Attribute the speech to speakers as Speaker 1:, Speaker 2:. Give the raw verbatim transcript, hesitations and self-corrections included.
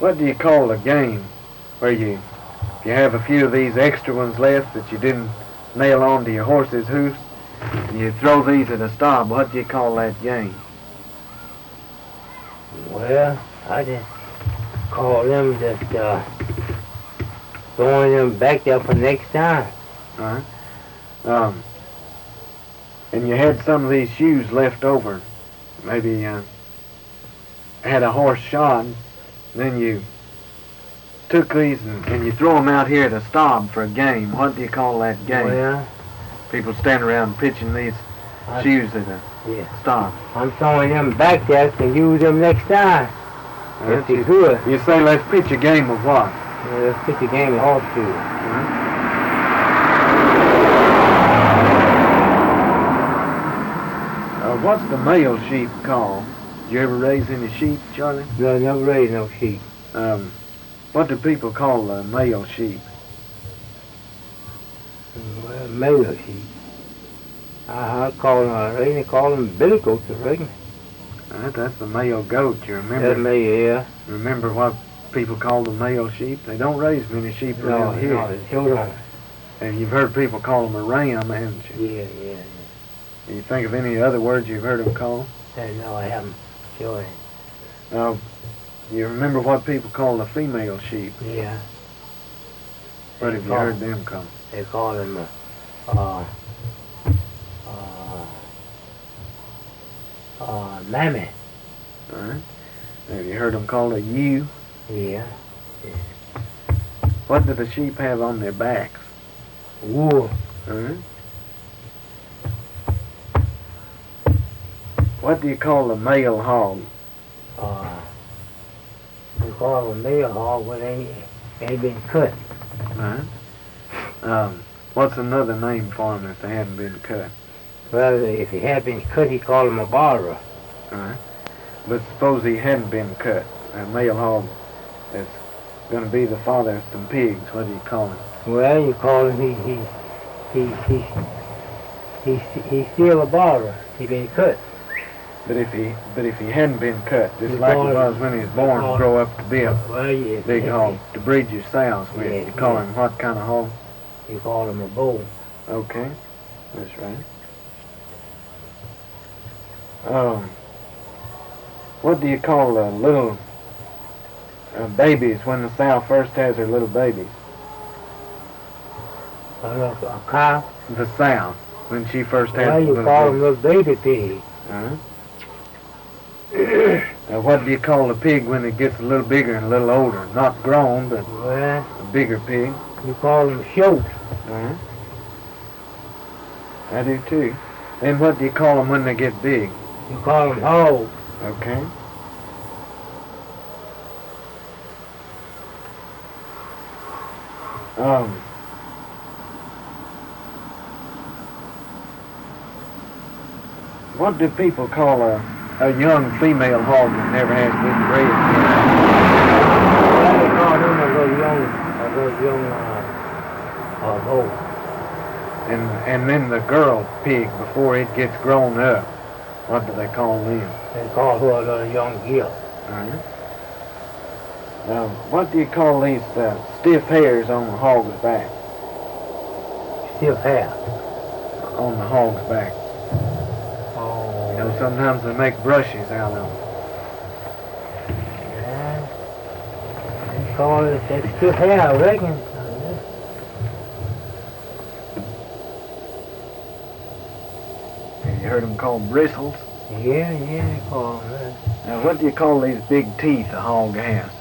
Speaker 1: What do you call a game where you, if you have a few of these extra ones left that you didn't nail onto your horse's hoofs, and you throw these at a stop, what do you call that game?
Speaker 2: Well, I just call them just uh, throwing them back there for next time.
Speaker 1: All right. Um, and you had some of these shoes left over. Maybe uh, had a horse shot, then you took these and, and you throw them out here at a stop for a game. What do you call that game?
Speaker 2: Well,
Speaker 1: People stand around pitching these
Speaker 2: I,
Speaker 1: shoes at a
Speaker 2: yeah.
Speaker 1: stop.
Speaker 2: I'm throwing them back there to use them next time.
Speaker 1: That's
Speaker 2: If you
Speaker 1: you,
Speaker 2: could.
Speaker 1: you say let's pitch a game of what?
Speaker 2: Yeah, let's pitch a game of horseshoes.
Speaker 1: Uh-huh. Uh, what's the male sheep called? Did you ever raise any sheep, Charlie?
Speaker 2: No, never raised no sheep.
Speaker 1: Um, what do people call the male sheep?
Speaker 2: Well, male sheep. I, I call them, I reckon they call them billy goats, I reckon.
Speaker 1: Uh, that's the male goat. You remember?
Speaker 2: That male, yeah.
Speaker 1: Remember what people call the male sheep? They don't raise many sheep
Speaker 2: No,
Speaker 1: around here.
Speaker 2: no, they sure don't.
Speaker 1: And you've heard people call them a ram, haven't you?
Speaker 2: Yeah, yeah, yeah.
Speaker 1: Can you think of any other words you've heard them call?
Speaker 2: Uh, no, I haven't. Sure.
Speaker 1: Uh, you remember what people call the female sheep?
Speaker 2: Yeah.
Speaker 1: What have you
Speaker 2: call-
Speaker 1: heard them call?
Speaker 2: They call them, uh, uh, uh, uh, mammy.
Speaker 1: All right. Have you heard them call a ewe?
Speaker 2: Yeah.
Speaker 1: What do the sheep have on their backs?
Speaker 2: Wool.
Speaker 1: All right. What do you call the male hog?
Speaker 2: Uh, we call them male hog when they ain't been cut.
Speaker 1: All right. Um, what's another name for them if they hadn't been cut?
Speaker 2: Well, if he had been cut, he called him a barber.
Speaker 1: All right. But suppose he hadn't been cut. A male hog that's going to be the father of some pigs. What do you call him?
Speaker 2: Well, you call him, he, he, he, he, he, he's still a barber. He been cut.
Speaker 1: But if he, but if he hadn't been cut, just
Speaker 2: You
Speaker 1: like
Speaker 2: call
Speaker 1: he
Speaker 2: him-
Speaker 1: was when he was born,
Speaker 2: call
Speaker 1: to grow up to be a
Speaker 2: Well, yeah.
Speaker 1: big
Speaker 2: yeah,
Speaker 1: hog, to breed your sows with,
Speaker 2: Yeah,
Speaker 1: you call
Speaker 2: yeah.
Speaker 1: him what kind of hog?
Speaker 2: You call him a bull.
Speaker 1: Okay, that's right. Um, what do you call the little uh, babies when the sow first has her little babies?
Speaker 2: A, little- a cow.
Speaker 1: The sow, when she first has
Speaker 2: Well,
Speaker 1: her
Speaker 2: you
Speaker 1: little
Speaker 2: call
Speaker 1: babies.
Speaker 2: him little baby pig.
Speaker 1: Uh-huh. Now, what do you call a pig when it gets a little bigger and a little older? Not grown, but
Speaker 2: Well,
Speaker 1: a bigger pig.
Speaker 2: you call him shoat.
Speaker 1: Uh-huh. I do too. And what do you call them when they get big?
Speaker 2: You call him hog.
Speaker 1: Okay. Um. What do people call a, a young female hog that never has been bred
Speaker 2: Well, they call him a little young, a little young, uh, uh, hog.
Speaker 1: yet? And, and then the girl pig, before it gets grown up, what do they call them?
Speaker 2: They call her a little young gill.
Speaker 1: Uh-huh. Now, what do you call these uh, stiff hairs on the hog's back?
Speaker 2: Still hair.
Speaker 1: On the hog's back.
Speaker 2: Oh.
Speaker 1: You know, sometimes they make brushes out of them.
Speaker 2: Yeah. They call it, that's still hair, I reckon.
Speaker 1: Have you heard them called bristles?
Speaker 2: Yeah, yeah, they call them that.
Speaker 1: Now, what do you call these big teeth a hog has?